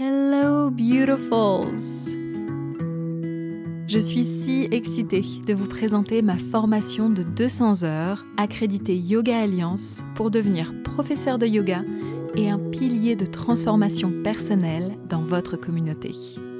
Hello beautifuls! Je suis si excitée de vous présenter ma formation de 200 heures accréditée Yoga Alliance pour devenir professeur de yoga et un pilier de transformation personnelle dans votre communauté.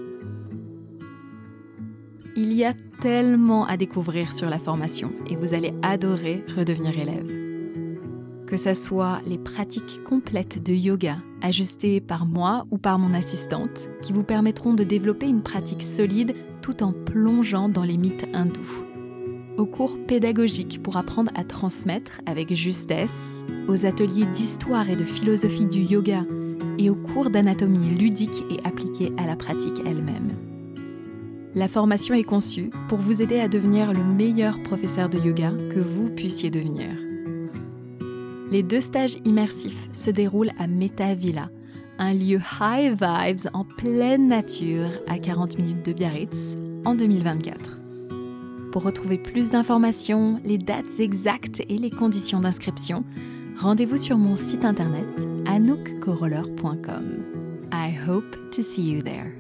Il y a tellement à découvrir sur la formation et vous allez adorer redevenir élève. Que ça soit les pratiques complètes de yoga ajustées par moi ou par mon assistante qui vous permettront de développer une pratique solide tout en plongeant dans les mythes hindous. Aux cours pédagogiques pour apprendre à transmettre avec justesse, aux ateliers d'histoire et de philosophie du yoga et aux cours d'anatomie ludique et appliquée à la pratique elle-même. La formation est conçue pour vous aider à devenir le meilleur professeur de yoga que vous puissiez devenir. Les 2 stages immersifs se déroulent à Meta Villa, un lieu high vibes en pleine nature à 40 minutes de Biarritz en 2024. Pour retrouver plus d'informations, les dates exactes et les conditions d'inscription, rendez-vous sur mon site internet anoukcoroller.com. I hope to see you there.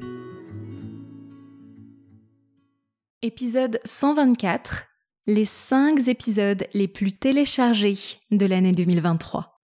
Épisode 124. Les 5 épisodes les plus téléchargés de l'année 2023.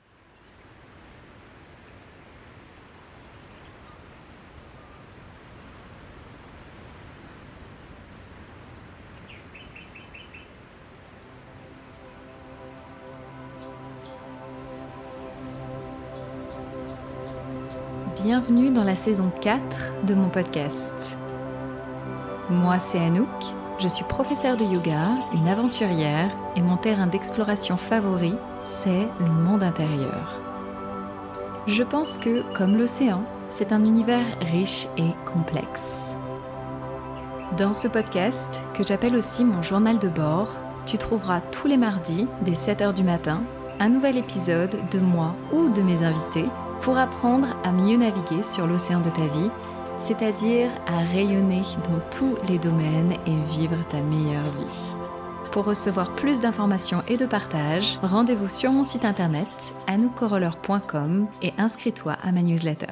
Bienvenue dans la saison 4 de mon podcast. Moi, c'est Anouk. Je suis professeure de yoga, une aventurière, et mon terrain d'exploration favori, c'est le monde intérieur. Je pense que, comme l'océan, c'est un univers riche et complexe. Dans ce podcast, que j'appelle aussi mon journal de bord, tu trouveras tous les mardis, dès 7h du matin, un nouvel épisode de moi ou de mes invités pour apprendre à mieux naviguer sur l'océan de ta vie, c'est-à-dire à rayonner dans tous les domaines et vivre ta meilleure vie. Pour recevoir plus d'informations et de partage, rendez-vous sur mon site internet anoukcoroller.com et inscris-toi à ma newsletter.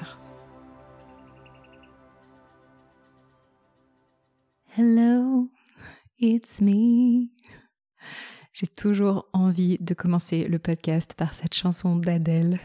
Hello, it's me. J'ai toujours envie de commencer le podcast par cette chanson d'Adèle.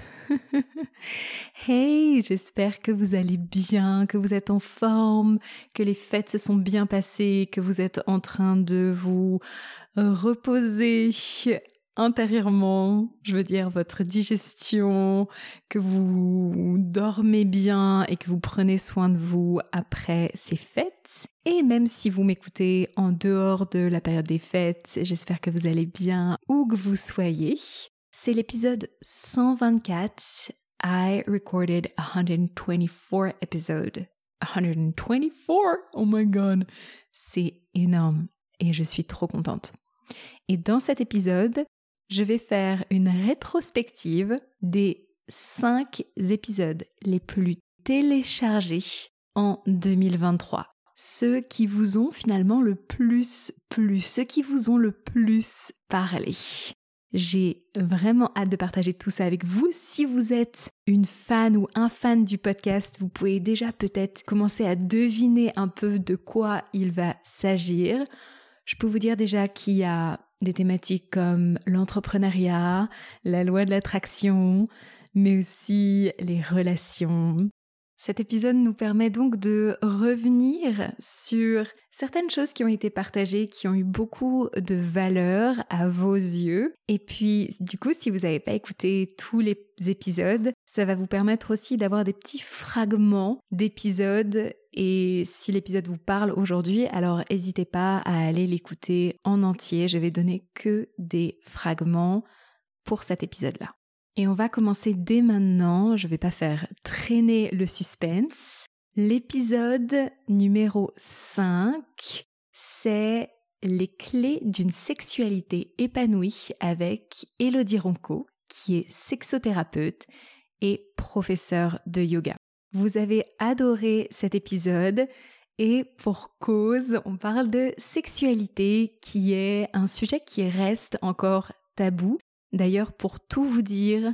Hey, j'espère que vous allez bien, que vous êtes en forme, que les fêtes se sont bien passées, que vous êtes en train de vous reposer intérieurement, je veux dire votre digestion, que vous dormez bien et que vous prenez soin de vous après ces fêtes. Et même si vous m'écoutez en dehors de la période des fêtes, j'espère que vous allez bien où que vous soyez. C'est l'épisode 124. I recorded 124 episodes. 124? Oh my god! C'est énorme et je suis trop contente. Et dans cet épisode, je vais faire une rétrospective des 5 épisodes les plus téléchargés en 2023. Ceux qui vous ont finalement le plus plu, ceux qui vous ont le plus parlé. J'ai vraiment hâte de partager tout ça avec vous. Si vous êtes une fan ou un fan du podcast, vous pouvez déjà peut-être commencer à deviner un peu de quoi il va s'agir. Je peux vous dire déjà qu'il y a des thématiques comme l'entrepreneuriat, la loi de l'attraction, mais aussi les relations. Cet épisode nous permet donc de revenir sur certaines choses qui ont été partagées, qui ont eu beaucoup de valeur à vos yeux. Et puis, du coup, si vous n'avez pas écouté tous les épisodes, ça va vous permettre aussi d'avoir des petits fragments d'épisodes. Et si l'épisode vous parle aujourd'hui, alors n'hésitez pas à aller l'écouter en entier. Je vais donner que des fragments pour cet épisode-là. Et on va commencer dès maintenant, je ne vais pas faire traîner le suspense. L'épisode numéro 5, c'est les clés d'une sexualité épanouie avec Élodie Ronco, qui est sexothérapeute et professeure de yoga. Vous avez adoré cet épisode et pour cause, on parle de sexualité qui est un sujet qui reste encore tabou. D'ailleurs, pour tout vous dire,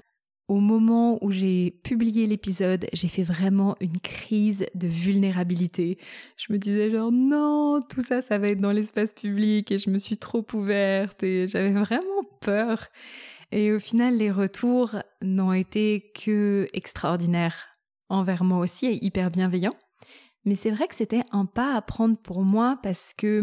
au moment où j'ai publié l'épisode, j'ai fait vraiment une crise de vulnérabilité. Je me disais genre non, tout ça, ça va être dans l'espace public et je me suis trop ouverte et j'avais vraiment peur. Et au final, les retours n'ont été que extraordinaires envers moi aussi et hyper bienveillants. Mais c'est vrai que c'était un pas à prendre pour moi parce que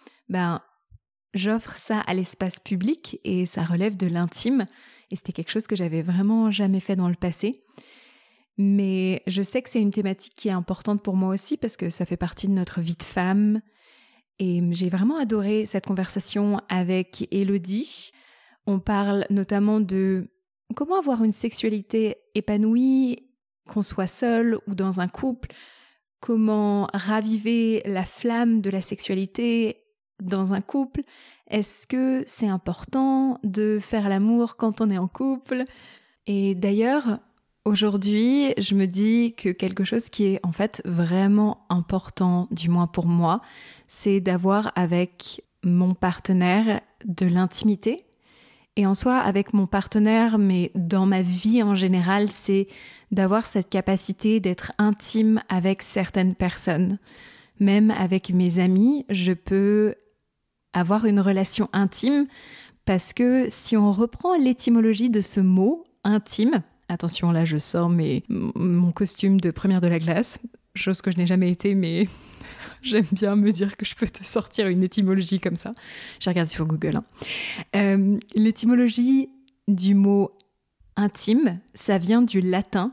j'offre ça à l'espace public et ça relève de l'intime. Et c'était quelque chose que j'avais vraiment jamais fait dans le passé. Mais je sais que c'est une thématique qui est importante pour moi aussi parce que ça fait partie de notre vie de femme. Et j'ai vraiment adoré cette conversation avec Élodie. On parle notamment de comment avoir une sexualité épanouie, qu'on soit seul ou dans un couple, comment raviver la flamme de la sexualité dans un couple. Est-ce que c'est important de faire l'amour quand on est en couple? Et d'ailleurs, aujourd'hui, je me dis que quelque chose qui est en fait vraiment important, du moins pour moi, c'est d'avoir avec mon partenaire de l'intimité. Et en soi, avec mon partenaire, mais dans ma vie en général, c'est d'avoir cette capacité d'être intime avec certaines personnes. Même avec mes amis, je peux avoir une relation intime parce que si on reprend l'étymologie de ce mot, intime, attention là je sors mon costume de première de la classe, chose que je n'ai jamais été mais j'aime bien me dire que je peux te sortir une étymologie comme ça. J'ai regardé sur Google. L'étymologie du mot intime, ça vient du latin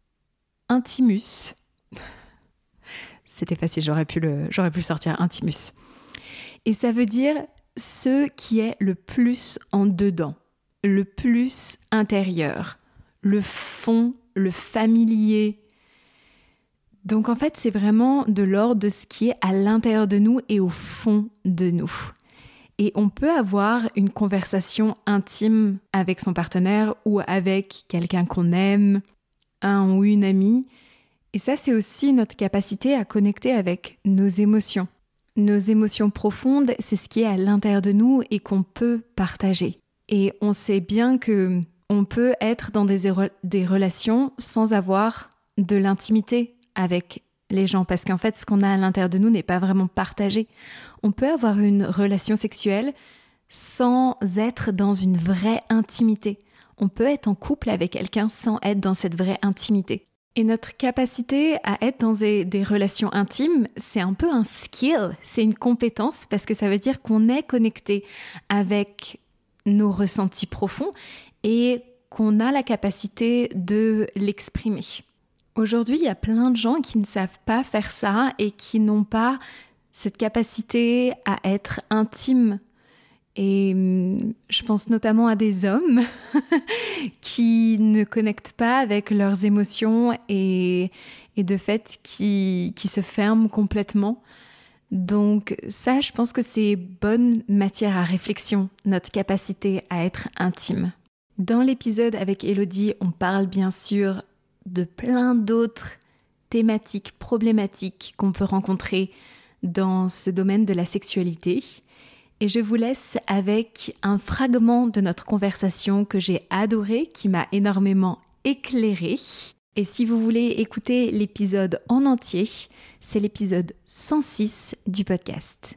intimus. C'était facile, j'aurais pu le sortir, intimus. Et ça veut dire ce qui est le plus en dedans, le plus intérieur, le fond, le familier. Donc en fait, c'est vraiment de l'ordre de ce qui est à l'intérieur de nous et au fond de nous. Et on peut avoir une conversation intime avec son partenaire ou avec quelqu'un qu'on aime, un ou une amie. Et ça, c'est aussi notre capacité à connecter avec nos émotions. Nos émotions profondes, c'est ce qui est à l'intérieur de nous et qu'on peut partager. Et on sait bien que on peut être dans des relations sans avoir de l'intimité avec les gens, parce qu'en fait, ce qu'on a à l'intérieur de nous n'est pas vraiment partagé. On peut avoir une relation sexuelle sans être dans une vraie intimité. On peut être en couple avec quelqu'un sans être dans cette vraie intimité. Et notre capacité à être dans des relations intimes, c'est un peu un skill, c'est une compétence, parce que ça veut dire qu'on est connecté avec nos ressentis profonds et qu'on a la capacité de l'exprimer. Aujourd'hui, il y a plein de gens qui ne savent pas faire ça et qui n'ont pas cette capacité à être intime. Et je pense notamment à des hommes qui ne connectent pas avec leurs émotions et de fait qui se ferment complètement. Donc ça, je pense que c'est bonne matière à réflexion, notre capacité à être intime. Dans l'épisode avec Élodie, on parle bien sûr de plein d'autres thématiques, problématiques qu'on peut rencontrer dans ce domaine de la sexualité. Et je vous laisse avec un fragment de notre conversation que j'ai adoré, qui m'a énormément éclairée. Et si vous voulez écouter l'épisode en entier, c'est l'épisode 106 du podcast.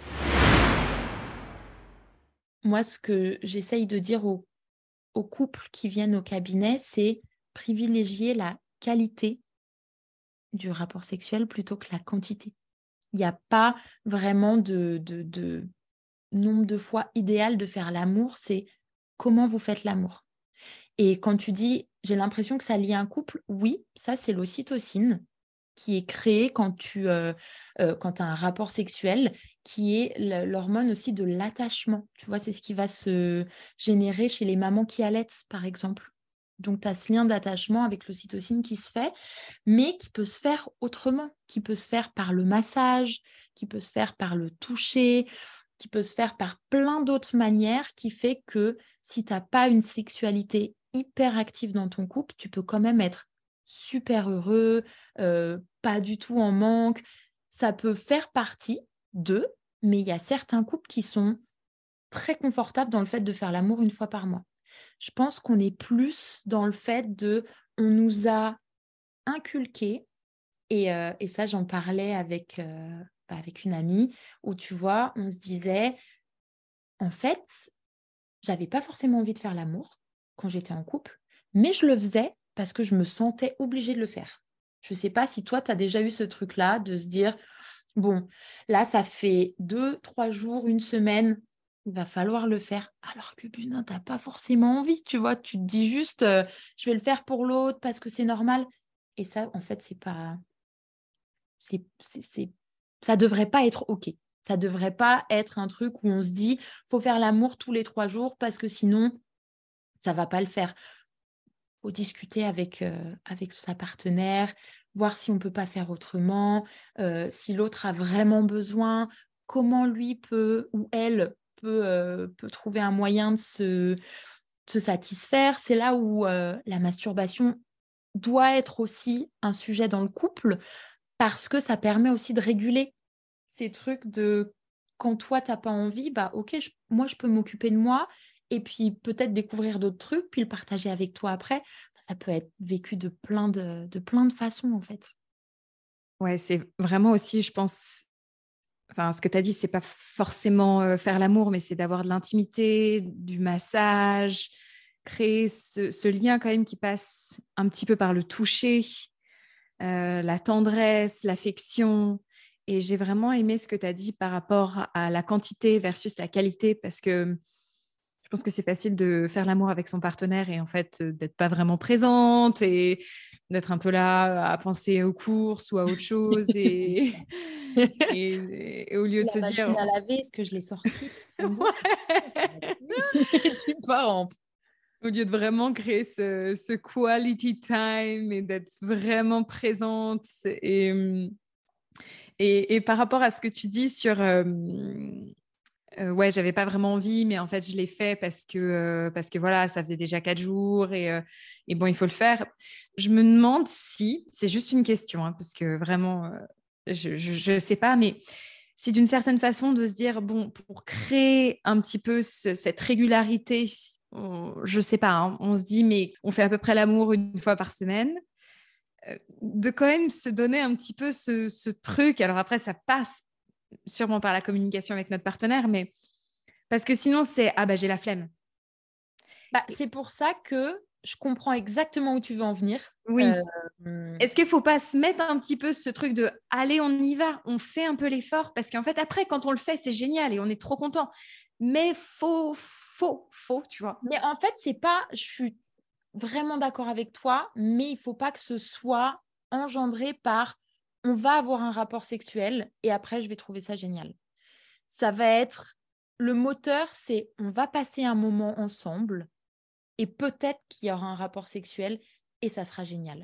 Moi, ce que j'essaye de dire aux couples qui viennent au cabinet, c'est privilégier la qualité du rapport sexuel plutôt que la quantité. Il n'y a pas vraiment de nombre de fois idéal de faire l'amour, c'est comment vous faites l'amour. Et quand tu dis « j'ai l'impression que ça lie un couple », oui, ça c'est l'ocytocine qui est créée quand tu as un rapport sexuel, qui est l'hormone aussi de l'attachement. Tu vois, c'est ce qui va se générer chez les mamans qui allaitent, par exemple. Donc, tu as ce lien d'attachement avec l'ocytocine qui se fait, mais qui peut se faire autrement, qui peut se faire par le massage, qui peut se faire par le toucher, qui peut se faire par plein d'autres manières, qui fait que si tu n'as pas une sexualité hyper active dans ton couple, tu peux quand même être super heureux, pas du tout en manque. Ça peut faire partie d'eux, mais il y a certains couples qui sont très confortables dans le fait de faire l'amour une fois par mois. Je pense qu'on est plus dans le fait on nous a inculqué, et ça, j'en parlais avec une amie, où tu vois, on se disait, en fait, j'avais pas forcément envie de faire l'amour quand j'étais en couple, mais je le faisais parce que je me sentais obligée de le faire. Je sais pas si toi, tu as déjà eu ce truc-là de se dire, bon, là, ça fait 2-3 jours, une semaine, il va falloir le faire. Alors que, putain, tu n'as pas forcément envie, tu vois. Tu te dis juste, je vais le faire pour l'autre parce que c'est normal. Et ça, en fait, c'est pas... ça devrait pas être OK. Ça devrait pas être un truc où on se dit, faut faire l'amour tous les 3 jours parce que sinon, ça va pas le faire. Faut discuter avec sa partenaire, voir si on peut pas faire autrement, si l'autre a vraiment besoin, comment lui peut ou elle peut trouver un moyen de se satisfaire. C'est là où la masturbation doit être aussi un sujet dans le couple, parce que ça permet aussi de réguler ces trucs de quand toi, tu as pas envie, bah OK, moi, je peux m'occuper de moi et puis peut-être découvrir d'autres trucs, puis le partager avec toi après. Ça peut être vécu de plein de façons, en fait. Ouais, c'est vraiment aussi, je pense, enfin, ce que tu as dit, c'est pas forcément faire l'amour, mais c'est d'avoir de l'intimité, du massage, créer ce lien quand même qui passe un petit peu par le toucher, la tendresse, l'affection. Et j'ai vraiment aimé ce que tu as dit par rapport à la quantité versus la qualité, parce que je pense que c'est facile de faire l'amour avec son partenaire et en fait d'être pas vraiment présente et d'être un peu là à penser aux courses ou à autre chose et au lieu de La se machine dire à laver, est-ce que je l'ai sortie? ouais. Tu pars en... Au lieu de vraiment créer ce quality time et d'être vraiment présente et par rapport à ce que tu dis sur ouais, j'avais pas vraiment envie, mais en fait, je l'ai fait parce que voilà, ça faisait déjà 4 jours et bon, il faut le faire. Je me demande si, c'est juste une question, hein, parce que vraiment, je sais pas, mais c'est d'une certaine façon de se dire, bon, pour créer un petit peu cette régularité, je sais pas, hein, on se dit, mais on fait à peu près l'amour une fois par semaine, de quand même se donner un petit peu ce truc. Alors après, ça passe sûrement par la communication avec notre partenaire, mais parce que sinon, c'est ah bah j'ai la flemme. Bah, c'est pour ça que je comprends exactement où tu veux en venir. Oui. Est-ce qu'il ne faut pas se mettre un petit peu ce truc de allez, on y va, on fait un peu l'effort parce qu'en fait, après, quand on le fait, c'est génial et on est trop content. Mais faut, tu vois. Mais en fait, c'est pas, je suis vraiment d'accord avec toi, mais il faut pas que ce soit engendré par on va avoir un rapport sexuel et après je vais trouver ça génial. Ça va être le moteur, c'est on va passer un moment ensemble et peut-être qu'il y aura un rapport sexuel et ça sera génial.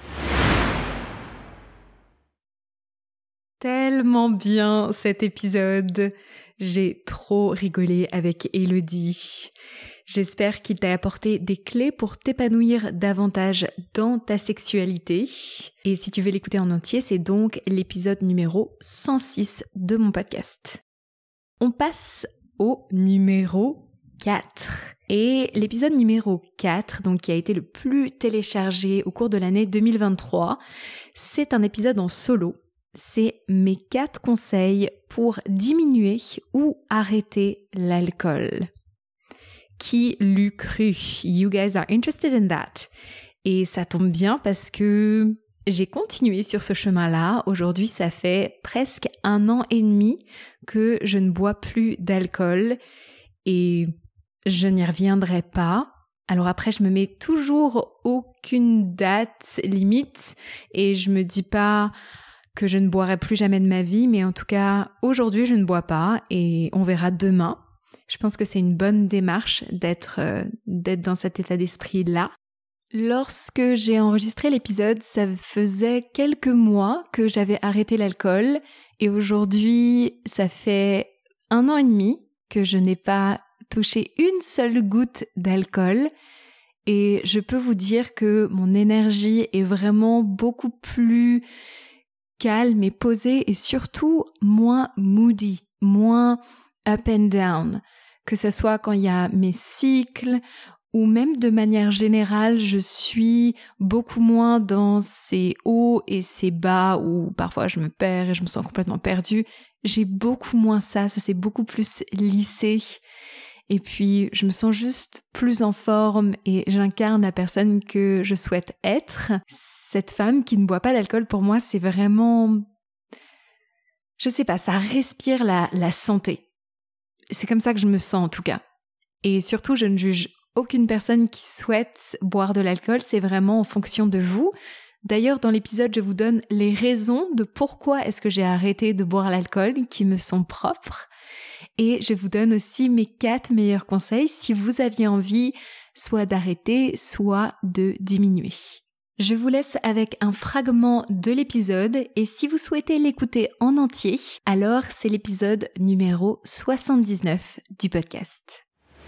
Tellement bien cet épisode. J'ai trop rigolé avec Élodie. J'espère qu'il t'a apporté des clés pour t'épanouir davantage dans ta sexualité. Et si tu veux l'écouter en entier, c'est donc l'épisode numéro 106 de mon podcast. On passe au numéro 4. Et l'épisode numéro 4, donc qui a été le plus téléchargé au cours de l'année 2023, c'est un épisode en solo. C'est mes 4 conseils pour diminuer ou arrêter l'alcool. Qui l'eût cru? You guys are interested in that. Et ça tombe bien parce que j'ai continué sur ce chemin-là. Aujourd'hui, ça fait presque 1 an et demi que je ne bois plus d'alcool et je n'y reviendrai pas. Alors après, je me mets toujours aucune date limite et je me dis pas que je ne boirai plus jamais de ma vie, mais en tout cas, aujourd'hui, je ne bois pas et on verra demain. Je pense que c'est une bonne démarche d'être dans cet état d'esprit-là. Lorsque j'ai enregistré l'épisode, ça faisait quelques mois que j'avais arrêté l'alcool et aujourd'hui, ça fait 1 an et demi que je n'ai pas touché une seule goutte d'alcool et je peux vous dire que mon énergie est vraiment beaucoup plus calme et posée et surtout moins moody, moins up and down, que ce soit quand il y a mes cycles ou même de manière générale, je suis beaucoup moins dans ces hauts et ces bas où parfois je me perds et je me sens complètement perdue. J'ai beaucoup moins ça c'est beaucoup plus lissé. Et puis, je me sens juste plus en forme et j'incarne la personne que je souhaite être. Cette femme qui ne boit pas d'alcool, pour moi, c'est vraiment... Je sais pas, ça respire la santé. C'est comme ça que je me sens en tout cas. Et surtout, je ne juge aucune personne qui souhaite boire de l'alcool, c'est vraiment en fonction de vous. D'ailleurs, dans l'épisode, je vous donne les raisons de pourquoi est-ce que j'ai arrêté de boire l'alcool qui me sont propres. Et je vous donne aussi mes 4 meilleurs conseils si vous aviez envie soit d'arrêter, soit de diminuer. Je vous laisse avec un fragment de l'épisode et si vous souhaitez l'écouter en entier, alors c'est l'épisode numéro 79 du podcast.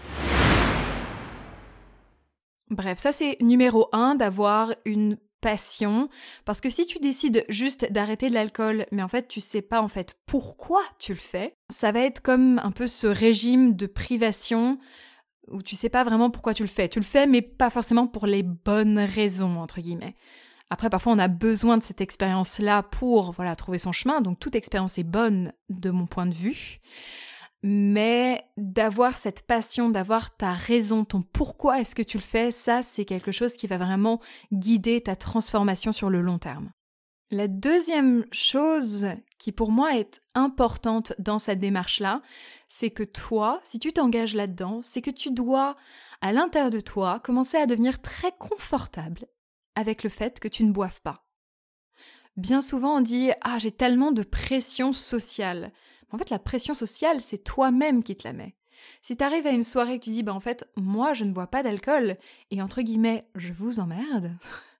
Bref, ça c'est numéro 1, d'avoir une passion, parce que si tu décides juste d'arrêter de l'alcool, mais en fait tu sais pas en fait pourquoi tu le fais, ça va être comme un peu ce régime de privation où tu sais pas vraiment pourquoi tu le fais. Tu le fais mais pas forcément pour les bonnes raisons entre guillemets. Après parfois on a besoin de cette expérience-là pour trouver son chemin, donc toute expérience est bonne de mon point de vue. Mais d'avoir cette passion, d'avoir ta raison, ton pourquoi est-ce que tu le fais, ça c'est quelque chose qui va vraiment guider ta transformation sur le long terme. La deuxième chose qui pour moi est importante dans cette démarche-là, c'est que toi, si tu t'engages là-dedans, c'est que tu dois, à l'intérieur de toi, commencer à devenir très confortable avec le fait que tu ne boives pas. Bien souvent on dit « Ah, j'ai tellement de pression sociale ». En fait, la pression sociale, c'est toi-même qui te la mets. Si t'arrives à une soirée et que tu dis « en fait, moi, je ne bois pas d'alcool, et entre guillemets, je vous emmerde »,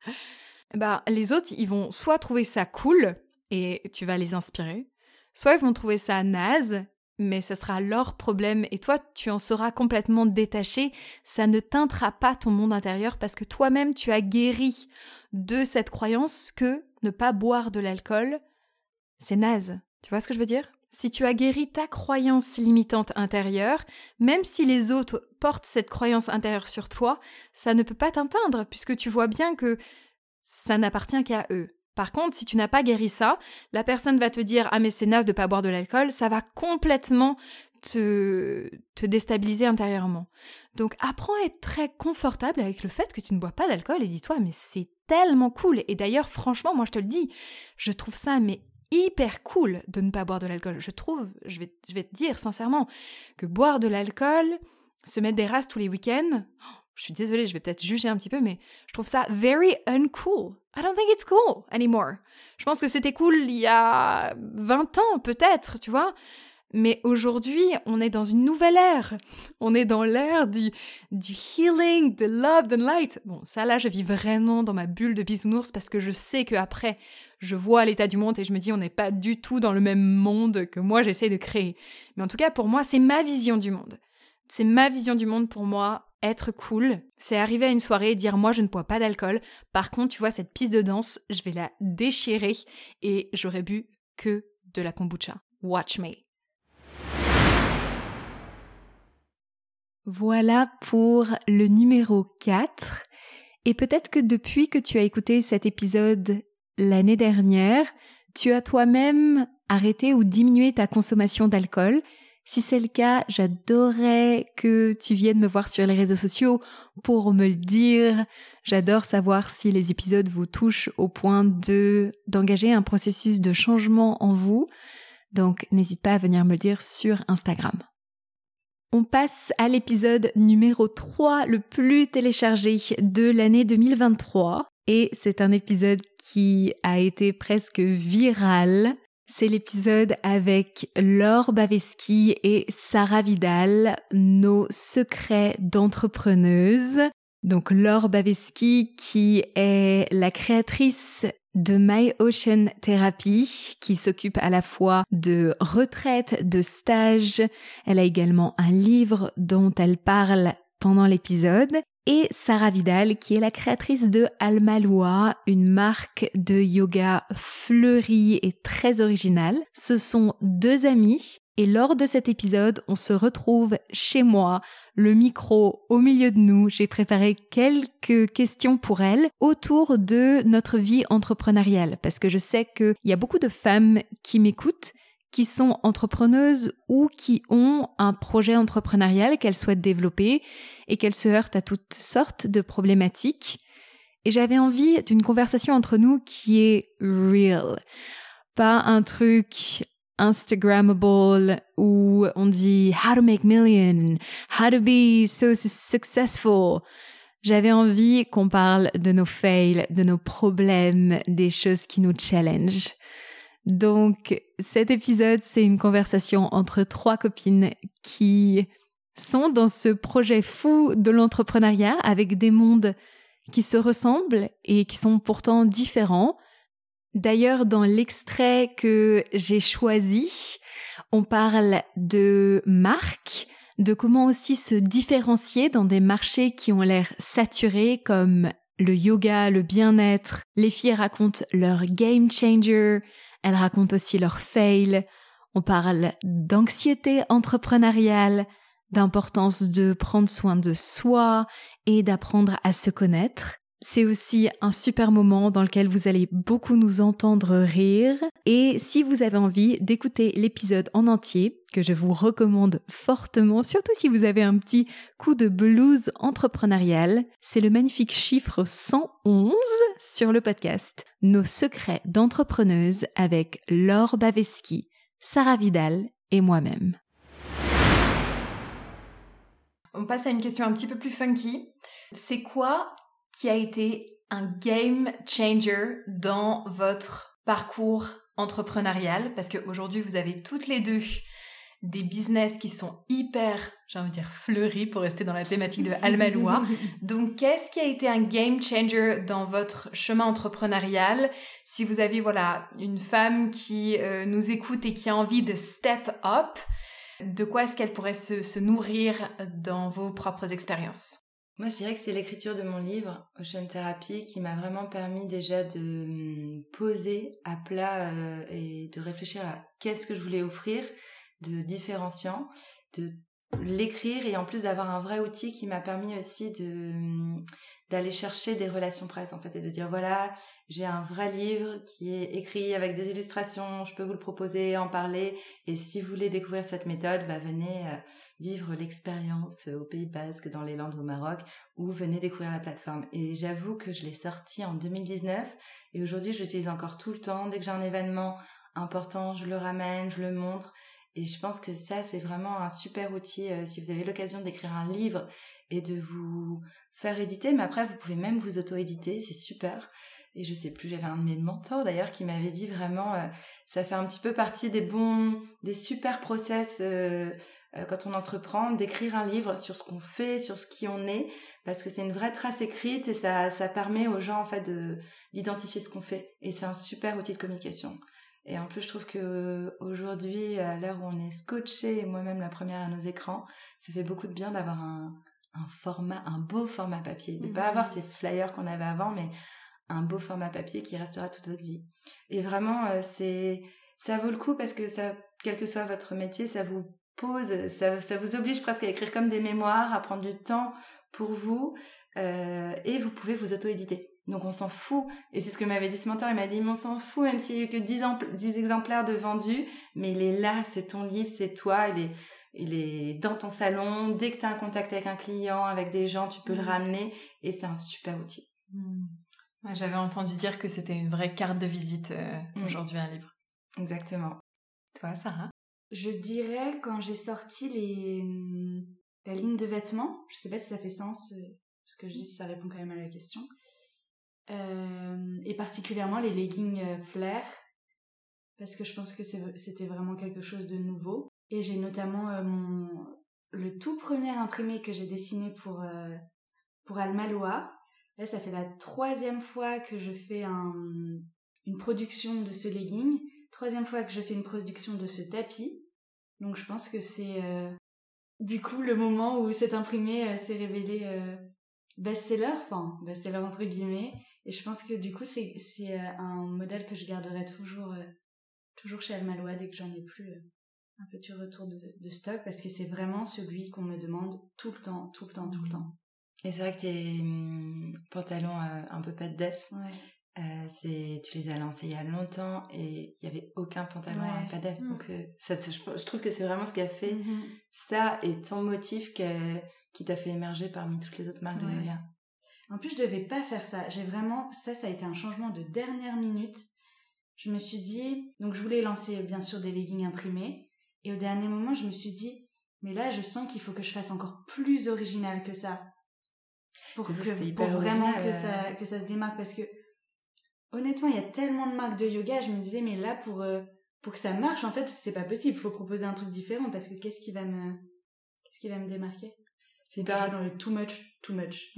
les autres, ils vont soit trouver ça cool, et tu vas les inspirer, soit ils vont trouver ça naze, mais ce sera leur problème, et toi, tu en seras complètement détaché, ça ne teintera pas ton monde intérieur, parce que toi-même, tu as guéri de cette croyance que ne pas boire de l'alcool, c'est naze. Tu vois ce que je veux dire ? Si tu as guéri ta croyance limitante intérieure, même si les autres portent cette croyance intérieure sur toi, ça ne peut pas t'atteindre puisque tu vois bien que ça n'appartient qu'à eux. Par contre, si tu n'as pas guéri ça, la personne va te dire « Ah mais c'est naze de pas boire de l'alcool », ça va complètement te déstabiliser intérieurement. Donc apprends à être très confortable avec le fait que tu ne bois pas d'alcool et dis-toi « Mais c'est tellement cool ». Et d'ailleurs, franchement, moi je te le dis, je trouve ça hyper cool de ne pas boire de l'alcool. Je trouve, je vais te dire sincèrement, que boire de l'alcool, se mettre des races tous les week-ends, je suis désolée, je vais peut-être juger un petit peu, mais je trouve ça very uncool. I don't think it's cool anymore. Je pense que c'était cool il y a 20 ans peut-être, tu vois. Mais aujourd'hui, on est dans une nouvelle ère. On est dans l'ère du healing, de love, de light. Bon, ça là, je vis vraiment dans ma bulle de bisounours parce que je sais qu'après, je vois l'état du monde et je me dis on n'est pas du tout dans le même monde que moi j'essaie de créer. Mais en tout cas, pour moi, c'est ma vision du monde. C'est ma vision du monde pour moi. Être cool, c'est arriver à une soirée et dire moi je ne bois pas d'alcool. Par contre, tu vois, cette piste de danse, je vais la déchirer et j'aurais bu que de la kombucha. Watch me. Voilà pour le numéro 4. Et peut-être que depuis que tu as écouté cet épisode l'année dernière, tu as toi-même arrêté ou diminué ta consommation d'alcool. Si c'est le cas, j'adorerais que tu viennes me voir sur les réseaux sociaux pour me le dire. J'adore savoir si les épisodes vous touchent au point d'engager un processus de changement en vous. Donc, n'hésite pas à venir me le dire sur Instagram. On passe à l'épisode numéro 3, le plus téléchargé de l'année 2023. Et c'est un épisode qui a été presque viral. C'est l'épisode avec Laure Baveski et Sarah Vidal, nos secrets d'entrepreneuses. Donc Laure Baveski qui est la créatrice de My Ocean Therapy, qui s'occupe à la fois de retraite, de stage. Elle a également un livre dont elle parle pendant l'épisode. Et Sarah Vidal, qui est la créatrice de Alma Lua, une marque de yoga fleurie et très originale. Ce sont deux amies Et lors de cet épisode, on se retrouve chez moi, le micro au milieu de nous. J'ai préparé quelques questions pour elle autour de notre vie entrepreneuriale parce que je sais qu'il y a beaucoup de femmes qui m'écoutent, qui sont entrepreneuses ou qui ont un projet entrepreneurial qu'elles souhaitent développer et qu'elles se heurtent à toutes sortes de problématiques. Et j'avais envie d'une conversation entre nous qui est real. Pas un truc Instagrammable où on dit how to make million, how to be so successful. J'avais envie qu'on parle de nos fails, de nos problèmes, des choses qui nous challenge. Donc, cet épisode, c'est une conversation entre 3 copines qui sont dans ce projet fou de l'entrepreneuriat avec des mondes qui se ressemblent et qui sont pourtant différents. D'ailleurs, dans l'extrait que j'ai choisi, on parle de marques, de comment aussi se différencier dans des marchés qui ont l'air saturés comme le yoga, le bien-être. Les filles racontent leur game changer, elles racontent aussi leurs fails. On parle d'anxiété entrepreneuriale, d'importance de prendre soin de soi et d'apprendre à se connaître. C'est aussi un super moment dans lequel vous allez beaucoup nous entendre rire. Et si vous avez envie d'écouter l'épisode en entier, que je vous recommande fortement, surtout si vous avez un petit coup de blues entrepreneurial, c'est le magnifique chiffre 111 sur le podcast « Nos secrets d'entrepreneuse » avec Laure Baveski, Sarah Vidal et moi-même. On passe à une question un petit peu plus funky. C'est quoi qui a été un game changer dans votre parcours entrepreneurial? Parce qu'aujourd'hui, vous avez toutes les deux des business qui sont hyper, j'ai envie de dire, fleuris pour rester dans la thématique de Almaloua. Donc, qu'est-ce qui a été un game changer dans votre chemin entrepreneurial? Si vous avez, une femme qui nous écoute et qui a envie de step up, de quoi est-ce qu'elle pourrait se nourrir dans vos propres expériences? Moi, je dirais que c'est l'écriture de mon livre, Ocean Therapy, qui m'a vraiment permis déjà de me poser à plat et de réfléchir à qu'est-ce que je voulais offrir de différenciant, de l'écrire et en plus d'avoir un vrai outil qui m'a permis aussi d'aller chercher des relations presse en fait et de dire voilà, j'ai un vrai livre qui est écrit avec des illustrations, je peux vous le proposer, en parler et si vous voulez découvrir cette méthode, venez vivre l'expérience au Pays Basque, dans les Landes au Maroc ou venez découvrir la plateforme. Et j'avoue que je l'ai sorti en 2019 et aujourd'hui je l'utilise encore tout le temps. Dès que j'ai un événement important, je le ramène, je le montre et je pense que ça c'est vraiment un super outil si vous avez l'occasion d'écrire un livre et de vous faire éditer, mais après vous pouvez même vous auto-éditer, c'est super. Et je sais plus, j'avais un de mes mentors d'ailleurs qui m'avait dit vraiment, ça fait un petit peu partie des super process quand on entreprend, d'écrire un livre sur ce qu'on fait, sur ce qui on est, parce que c'est une vraie trace écrite et ça permet aux gens en fait d'identifier ce qu'on fait. Et c'est un super outil de communication. Et en plus, je trouve que aujourd'hui, à l'heure où on est scotché, et moi-même la première à nos écrans, ça fait beaucoup de bien d'avoir un beau format papier, de pas avoir ces flyers qu'on avait avant, mais un beau format papier qui restera toute votre vie. Et vraiment, ça vaut le coup parce que ça, quel que soit votre métier, ça vous pose, ça vous oblige presque à écrire comme des mémoires, à prendre du temps pour vous, et vous pouvez vous auto-éditer. Donc on s'en fout, et c'est ce que m'avait dit ce mentor, il m'a dit, mais on s'en fout, même s'il y a eu que 10 exemplaires de vendus, mais il est là, c'est ton livre, c'est toi, il est dans ton salon, dès que tu as un contact avec un client, avec des gens, tu peux le ramener, et c'est un super outil. Ouais, j'avais entendu dire que c'était une vraie carte de visite aujourd'hui, un livre. Exactement. Toi, Sarah? Je dirais quand j'ai sorti la ligne de vêtements, je sais pas si ça fait sens, ce que je dis, si ça répond quand même à la question, et particulièrement les leggings flair, parce que je pense que c'était vraiment quelque chose de nouveau. Et j'ai notamment le tout premier imprimé que j'ai dessiné pour Almaloua. Là, ça fait la 3e fois que je fais une production de ce legging, 3e fois que je fais une production de ce tapis. Donc je pense que c'est du coup le moment où cet imprimé s'est révélé best-seller entre guillemets. Et je pense que du coup c'est un modèle que je garderai toujours chez Almaloua dès que j'en ai plus un petit retour de stock parce que c'est vraiment celui qu'on me demande tout le temps. Et c'est vrai que tes pantalons un peu pas de def, tu les as lancés il y a longtemps et il y avait aucun pantalon pas def. Donc je trouve que c'est vraiment ce qui a fait ça et ton motif qui t'a fait émerger parmi toutes les autres marques de yoga. En plus, je devais pas faire ça. Ça a été un changement de dernière minute. Je me suis dit, donc je voulais lancer bien sûr des leggings imprimés et au dernier moment, je me suis dit, mais là, je sens qu'il faut que je fasse encore plus original que ça. Pour vraiment que ça se démarque parce que honnêtement il y a tellement de marques de yoga, je me disais mais là pour que ça marche en fait c'est pas possible, il faut proposer un truc différent parce que qu'est-ce qui va me démarquer? C'est hyper dans le too much.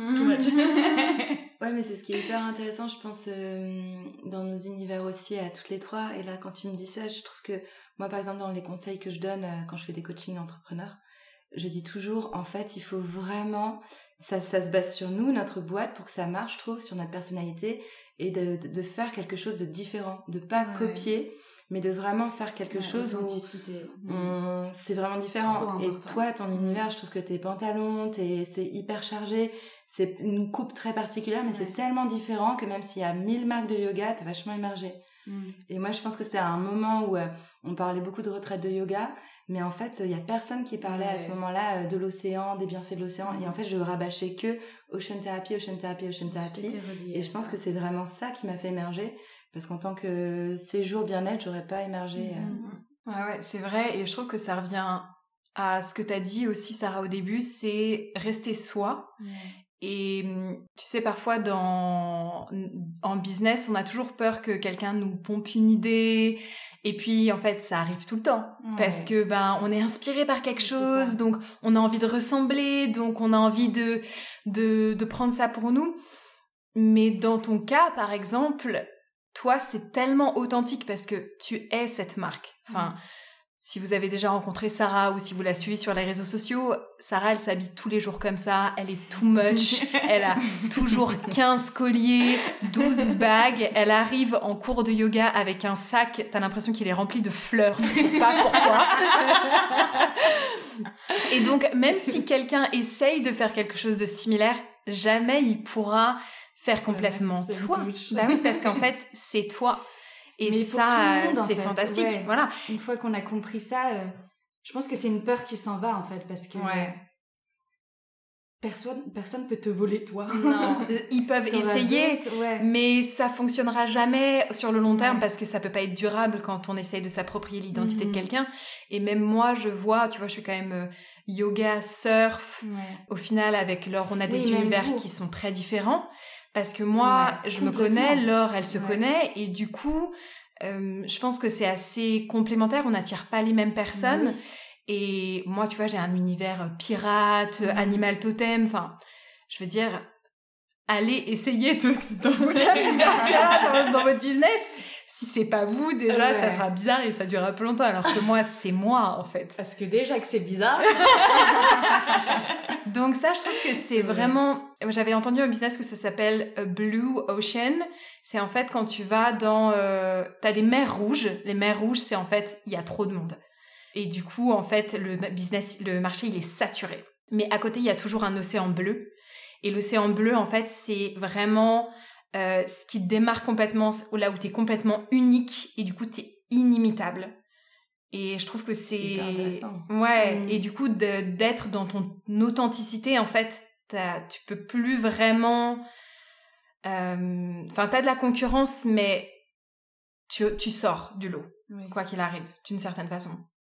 Ouais, mais c'est ce qui est hyper intéressant je pense dans nos univers aussi à toutes les trois, et là quand tu me dis ça je trouve que moi par exemple dans les conseils que je donne quand je fais des coachings d'entrepreneurs, je dis toujours, en fait, il faut vraiment, ça se base sur nous, notre boîte, pour que ça marche, je trouve, sur notre personnalité, et de faire quelque chose de différent, de pas copier, mais de vraiment faire quelque chose où c'est vraiment différent. Et toi, ton univers, je trouve que tes pantalons, c'est hyper chargé, c'est une coupe très particulière, mais c'est tellement différent que même s'il y a 1000 marques de yoga, t'as vachement émergé. Et moi, je pense que c'est un moment où on parlait beaucoup de retraite de yoga, mais en fait, il y a personne qui parlait à ce moment-là de l'océan, des bienfaits de l'océan. Et en fait, je rabâchais que Ocean Therapy. Et je pense que c'est vraiment ça qui m'a fait émerger. Parce qu'en tant que séjour bien-être, j'aurais pas émergé. Ouais, c'est vrai. Et je trouve que ça revient à ce que t'as dit aussi, Sarah, au début, c'est rester soi. Et tu sais, parfois en business, on a toujours peur que quelqu'un nous pompe une idée. Et puis, en fait, ça arrive tout le temps. Parce que, on est inspiré par quelque chose, donc on a envie de ressembler, donc on a envie de prendre ça pour nous. Mais dans ton cas, par exemple, toi, c'est tellement authentique parce que tu es cette marque. Enfin, si vous avez déjà rencontré Sarah ou si vous la suivez sur les réseaux sociaux, Sarah, elle s'habille tous les jours comme ça, elle est too much, elle a toujours 15 colliers, 12 bagues, elle arrive en cours de yoga avec un sac, t'as l'impression qu'il est rempli de fleurs, tu sais pas pourquoi. Et donc, même si quelqu'un essaye de faire quelque chose de similaire, jamais il pourra faire complètement toi. Bah oui, parce qu'en fait, c'est toi. Et mais ça, c'est fantastique. Voilà. Une fois qu'on a compris ça, je pense que c'est une peur qui s'en va, en fait, parce que personne peut te voler, toi. Non, ils peuvent essayer, mais ça fonctionnera jamais sur le long terme parce que ça peut pas être durable quand on essaye de s'approprier l'identité de quelqu'un. Et même moi, je vois, tu vois, je suis quand même yoga, surf. Au final, avec Laure, on a des univers qui sont très différents. Parce que moi, je me connais, Laure, elle se connaît, et du coup, je pense que c'est assez complémentaire, on n'attire pas les mêmes personnes, et moi, tu vois, j'ai un univers pirate, animal totem, enfin, je veux dire, allez essayer dans votre univers pirate, dans votre business. Si c'est pas vous, déjà, ça sera bizarre et ça durera plus longtemps, alors que moi, c'est moi, en fait. Parce que déjà que c'est bizarre. Donc ça, je trouve que c'est vraiment... J'avais entendu un business que ça s'appelle Blue Ocean. C'est en fait quand tu vas dans... T'as des mers rouges. Les mers rouges, c'est en fait, il y a trop de monde. Et du coup, en fait, le marché, il est saturé. Mais à côté, il y a toujours un océan bleu. Et l'océan bleu, en fait, c'est vraiment... ce qui te démarque complètement, là où t'es complètement unique et du coup t'es inimitable. Et je trouve que c'est hyper intéressant. Et du coup d'être dans ton authenticité, en fait tu peux plus vraiment t'as de la concurrence, mais tu sors du lot, quoi qu'il arrive, d'une certaine façon.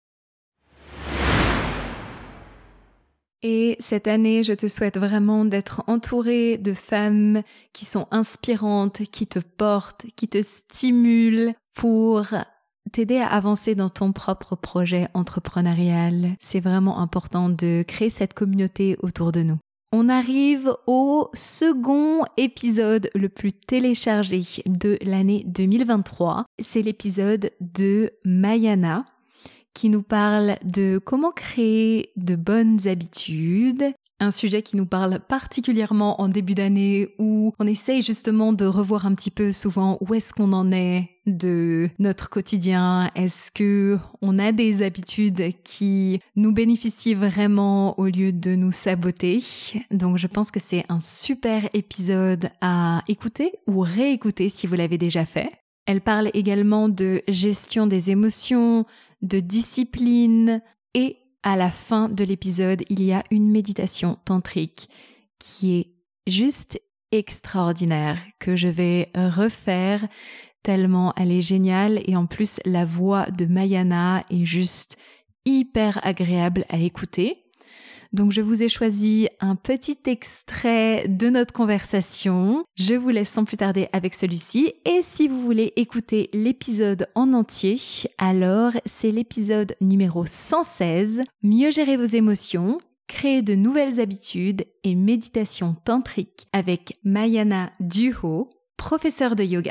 Et cette année, je te souhaite vraiment d'être entourée de femmes qui sont inspirantes, qui te portent, qui te stimulent pour t'aider à avancer dans ton propre projet entrepreneurial. C'est vraiment important de créer cette communauté autour de nous. On arrive au second épisode le plus téléchargé de l'année 2023. C'est l'épisode de Mayana, qui nous parle de comment créer de bonnes habitudes, un sujet qui nous parle particulièrement en début d'année où on essaye justement de revoir un petit peu souvent où est-ce qu'on en est de notre quotidien. Est-ce que on a des habitudes qui nous bénéficient vraiment au lieu de nous saboter? Donc je pense que c'est un super épisode à écouter ou réécouter si vous l'avez déjà fait. Elle parle également de gestion des émotions, de discipline et à la fin de l'épisode, il y a une méditation tantrique qui est juste extraordinaire, que je vais refaire tellement elle est géniale et en plus la voix de Mayana est juste hyper agréable à écouter. Donc je vous ai choisi un petit extrait de notre conversation. Je vous laisse sans plus tarder avec celui-ci. Et si vous voulez écouter l'épisode en entier, alors c'est l'épisode numéro 116, Mieux gérer vos émotions, créer de nouvelles habitudes et méditation tantrique avec Mayana Duho, professeure de yoga.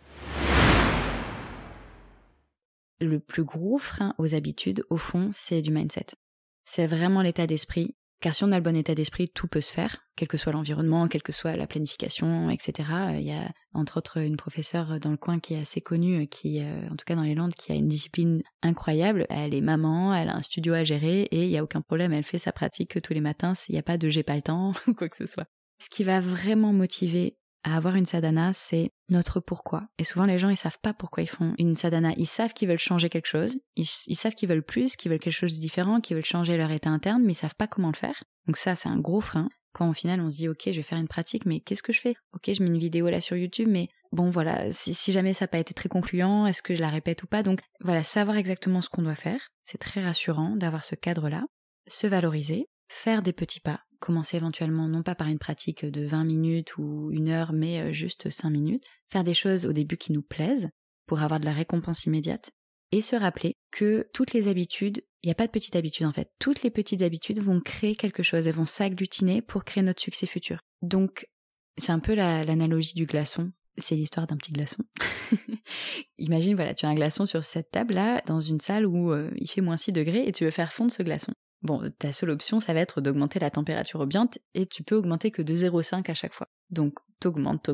Le plus gros frein aux habitudes, au fond, c'est du mindset. C'est vraiment l'état d'esprit, car si on a le bon état d'esprit, tout peut se faire, quel que soit l'environnement, quelle que soit la planification, etc. Il y a entre autres une professeure dans le coin qui est assez connue, qui, en tout cas dans les Landes, qui a une discipline incroyable. Elle est maman, elle a un studio à gérer et il n'y a aucun problème, elle fait sa pratique tous les matins, il n'y a pas de j'ai pas le temps ou quoi que ce soit. Ce qui va vraiment motiver à avoir une sadhana, c'est notre pourquoi. Et souvent, les gens, ils savent pas pourquoi ils font une sadhana. Ils savent qu'ils veulent changer quelque chose, ils savent qu'ils veulent plus, qu'ils veulent quelque chose de différent, qu'ils veulent changer leur état interne, mais ils savent pas comment le faire. Donc ça, c'est un gros frein. Quand au final, on se dit, ok, je vais faire une pratique, mais qu'est-ce que je fais? Ok, je mets une vidéo là sur YouTube, mais bon, voilà, si jamais ça n'a pas été très concluant, est-ce que je la répète ou pas? Donc voilà, savoir exactement ce qu'on doit faire, c'est très rassurant d'avoir ce cadre-là. Se valoriser, faire des petits pas, commencer éventuellement non pas par une pratique de 20 minutes ou 1 heure, mais juste 5 minutes, faire des choses au début qui nous plaisent pour avoir de la récompense immédiate et se rappeler que toutes les habitudes, il n'y a pas de petites habitudes en fait, toutes les petites habitudes vont créer quelque chose, elles vont s'agglutiner pour créer notre succès futur. Donc c'est un peu l'analogie du glaçon, c'est l'histoire d'un petit glaçon. Imagine, voilà, tu as un glaçon sur cette table-là, dans une salle où il fait moins 6 degrés et tu veux faire fondre ce glaçon. Bon, ta seule option, ça va être d'augmenter la température ambiante et tu peux augmenter que de 0,5 à chaque fois. Donc, t'augmentes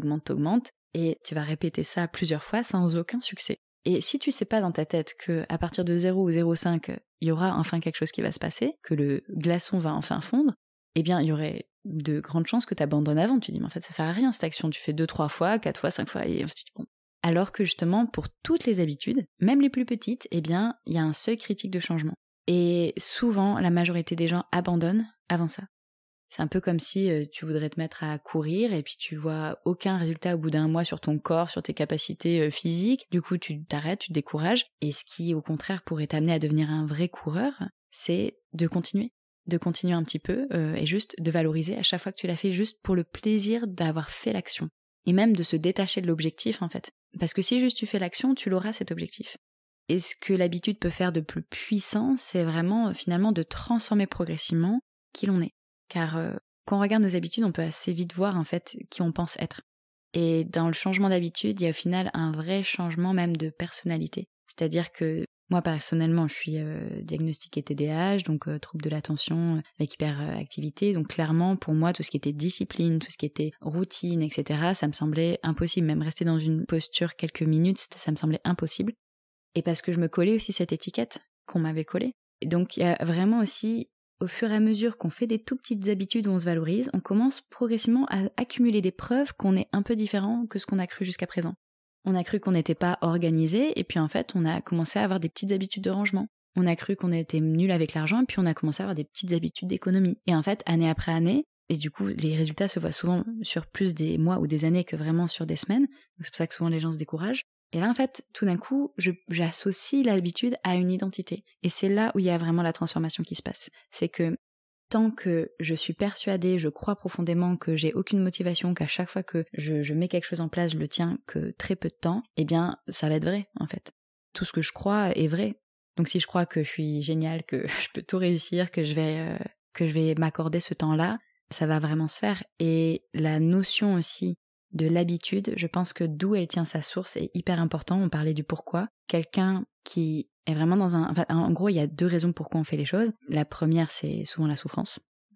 et tu vas répéter ça plusieurs fois sans aucun succès. Et si tu sais pas dans ta tête que à partir de 0 ou 0,5, il y aura enfin quelque chose qui va se passer, que le glaçon va enfin fondre, eh bien, il y aurait de grandes chances que tu abandonnes avant. Tu dis, mais en fait, ça sert à rien cette action. Tu fais 2, 3 fois, 4 fois, 5 fois, et ensuite, bon. Alors que justement, pour toutes les habitudes, même les plus petites, eh bien, il y a un seuil critique de changement. Et souvent, la majorité des gens abandonnent avant ça. C'est un peu comme si tu voudrais te mettre à courir et puis tu vois aucun résultat au bout d'1 mois sur ton corps, sur tes capacités physiques. Du coup, tu t'arrêtes, tu te décourages. Et ce qui, au contraire, pourrait t'amener à devenir un vrai coureur, c'est de continuer. De continuer un petit peu et juste de valoriser à chaque fois que tu l'as fait, juste pour le plaisir d'avoir fait l'action. Et même de se détacher de l'objectif, en fait. Parce que si juste tu fais l'action, tu l'auras cet objectif. Et ce que l'habitude peut faire de plus puissant, c'est vraiment finalement de transformer progressivement qui l'on est. Car quand on regarde nos habitudes, on peut assez vite voir en fait qui on pense être. Et dans le changement d'habitude, il y a au final un vrai changement même de personnalité. C'est-à-dire que moi personnellement, je suis diagnostiquée TDAH, donc trouble de l'attention avec hyperactivité. Donc clairement, pour moi, tout ce qui était discipline, tout ce qui était routine, etc., ça me semblait impossible. Même rester dans une posture quelques minutes, ça me semblait impossible. Et parce que je me collais aussi cette étiquette qu'on m'avait collée. Et donc il y a vraiment aussi, au fur et à mesure qu'on fait des tout petites habitudes où on se valorise, on commence progressivement à accumuler des preuves qu'on est un peu différent que ce qu'on a cru jusqu'à présent. On a cru qu'on n'était pas organisé, et puis en fait on a commencé à avoir des petites habitudes de rangement. On a cru qu'on était nul avec l'argent, et puis on a commencé à avoir des petites habitudes d'économie. Et en fait, année après année, et du coup les résultats se voient souvent sur plus des mois ou des années que vraiment sur des semaines, donc c'est pour ça que souvent les gens se découragent. Et là, en fait, tout d'un coup, j'associe l'habitude à une identité. Et c'est là où il y a vraiment la transformation qui se passe. C'est que tant que je suis persuadée, je crois profondément que j'ai aucune motivation, qu'à chaque fois que je mets quelque chose en place, je le tiens que très peu de temps, eh bien, ça va être vrai, en fait. Tout ce que je crois est vrai. Donc si je crois que je suis géniale, que je peux tout réussir, que je vais m'accorder ce temps-là, ça va vraiment se faire. Et la notion aussi de l'habitude, je pense que d'où elle tient sa source est hyper important. On parlait du pourquoi. Quelqu'un qui est vraiment en gros, il y a 2 raisons pourquoi on fait les choses. La première, c'est souvent la souffrance.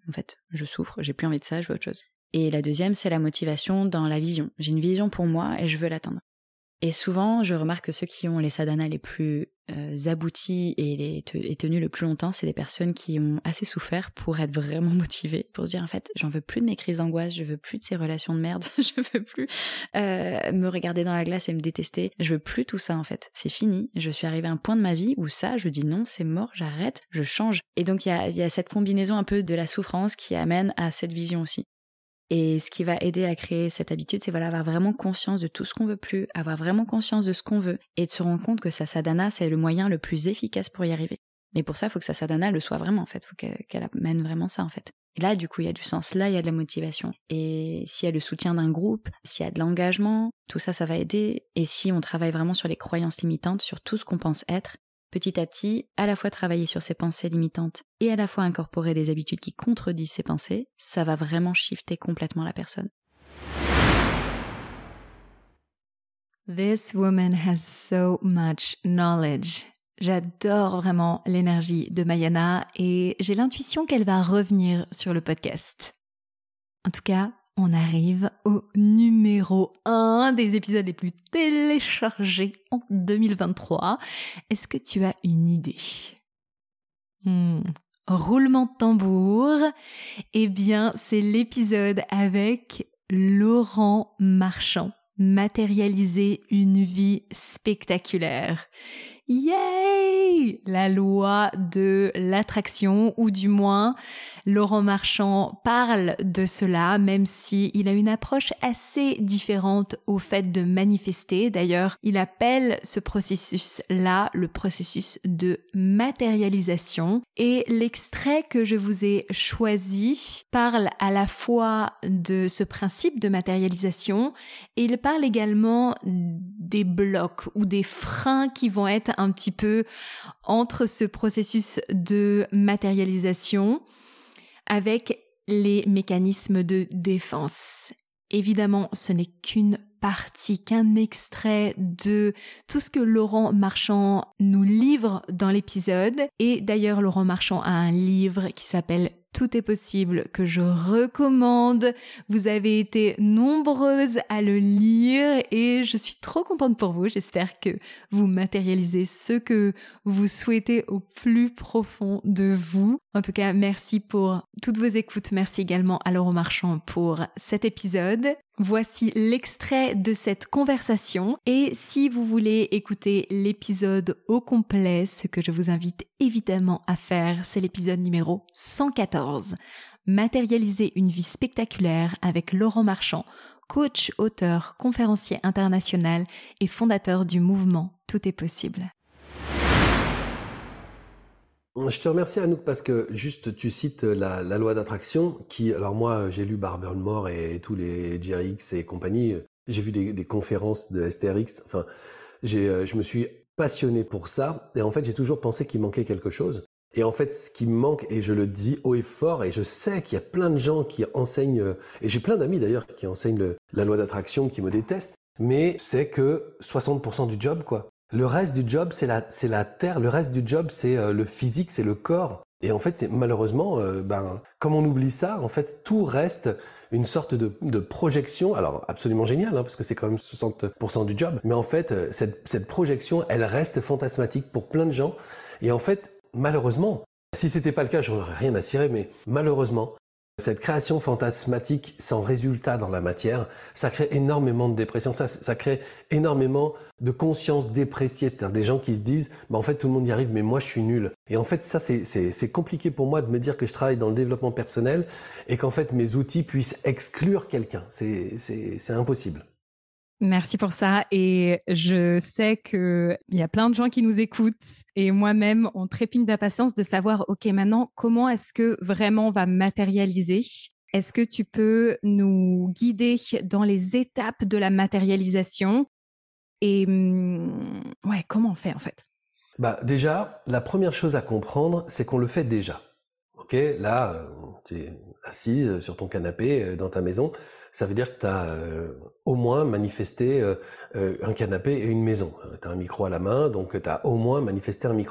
en fait. Je souffre, j'ai plus envie de ça, je veux autre chose. Et la deuxième, c'est la motivation dans la vision. J'ai une vision pour moi et je veux l'atteindre. Et souvent, je remarque que ceux qui ont les sadhanas les plus aboutis et tenus le plus longtemps, c'est des personnes qui ont assez souffert pour être vraiment motivées, pour se dire en fait, j'en veux plus de mes crises d'angoisse, je veux plus de ces relations de merde, je veux plus me regarder dans la glace et me détester, je veux plus tout ça en fait, c'est fini, je suis arrivée à un point de ma vie où ça, je dis non, c'est mort, j'arrête, je change. Et donc il y a cette combinaison un peu de la souffrance qui amène à cette vision aussi. Et ce qui va aider à créer cette habitude, c'est avoir vraiment conscience de tout ce qu'on veut plus, avoir vraiment conscience de ce qu'on veut, et de se rendre compte que sa sadhana, c'est le moyen le plus efficace pour y arriver. Mais pour ça, il faut que sa sadhana le soit vraiment, en fait. Il faut qu'elle amène vraiment ça, en fait. Et là, du coup, il y a du sens. Là, il y a de la motivation. Et s'il y a le soutien d'un groupe, s'il y a de l'engagement, tout ça, ça va aider. Et si on travaille vraiment sur les croyances limitantes, sur tout ce qu'on pense être, petit à petit, à la fois travailler sur ses pensées limitantes et à la fois incorporer des habitudes qui contredisent ces pensées, ça va vraiment shifter complètement la personne. This woman has so much knowledge. J'adore vraiment l'énergie de Mayana et j'ai l'intuition qu'elle va revenir sur le podcast. En tout cas, on arrive au numéro 1 des épisodes les plus téléchargés en 2023. Est-ce que tu as une idée ? Roulement de tambour. Eh bien, c'est l'épisode avec Laurent Marchand. Matérialiser une vie spectaculaire. Yay! La loi de l'attraction, ou du moins, Laurent Marchand parle de cela, même si il a une approche assez différente au fait de manifester. D'ailleurs, il appelle ce processus-là le processus de matérialisation. Et l'extrait que je vous ai choisi parle à la fois de ce principe de matérialisation et il parle également des blocs ou des freins qui vont être un petit peu entre ce processus de matérialisation avec les mécanismes de défense. Évidemment, ce n'est qu'une partie, qu'un extrait de tout ce que Laurent Marchand nous livre dans l'épisode. Et d'ailleurs, Laurent Marchand a un livre qui s'appelle Tout est possible, que je recommande. Vous avez été nombreuses à le lire et je suis trop contente pour vous. J'espère que vous matérialisez ce que vous souhaitez au plus profond de vous. En tout cas, merci pour toutes vos écoutes. Merci également à Laurent Marchand pour cet épisode. Voici l'extrait de cette conversation. Et si vous voulez écouter l'épisode au complet, ce que je vous invite évidemment à faire, c'est l'épisode numéro 114. Matérialiser une vie spectaculaire avec Laurent Marchand, coach, auteur, conférencier international et fondateur du mouvement Tout est possible. Je te remercie Anouk parce que juste tu cites la loi d'attraction qui, alors moi j'ai lu Barbara Moore et tous les GRX et compagnie, j'ai vu des conférences de STRX, enfin je me suis passionné pour ça et en fait j'ai toujours pensé qu'il manquait quelque chose. Et en fait ce qui me manque, et je le dis haut et fort, et je sais qu'il y a plein de gens qui enseignent, et j'ai plein d'amis d'ailleurs qui enseignent la loi d'attraction, qui me détestent, mais c'est que 60% du job quoi. Le reste du job, c'est la terre. Le reste du job, c'est le physique, c'est le corps. Et en fait, c'est malheureusement, comme on oublie ça, en fait, tout reste une sorte de projection. Alors, absolument génial, parce que c'est quand même 60% du job. Mais en fait, cette projection, elle reste fantasmatique pour plein de gens. Et en fait, malheureusement, si c'était pas le cas, j'en aurais rien à cirer. Mais malheureusement, cette création fantasmatique sans résultat dans la matière, ça crée énormément de dépression, ça crée énormément de conscience dépréciée, c'est-à-dire des gens qui se disent en fait tout le monde y arrive mais moi je suis nul. Et en fait ça c'est compliqué pour moi de me dire que je travaille dans le développement personnel et qu'en fait mes outils puissent exclure quelqu'un, c'est impossible. Merci pour ça et je sais qu'il y a plein de gens qui nous écoutent et moi-même on trépigne d'impatience de savoir ok maintenant comment est-ce que vraiment on va matérialiser. Est-ce que tu peux nous guider dans les étapes de la matérialisation et ouais, comment on fait en fait? Déjà, la première chose à comprendre, c'est qu'on le fait déjà. Ok, là, tu es assise sur ton canapé dans ta maison, ça veut dire que tu as au moins manifesté un canapé et une maison. Tu as un micro à la main, donc tu as au moins manifesté un micro.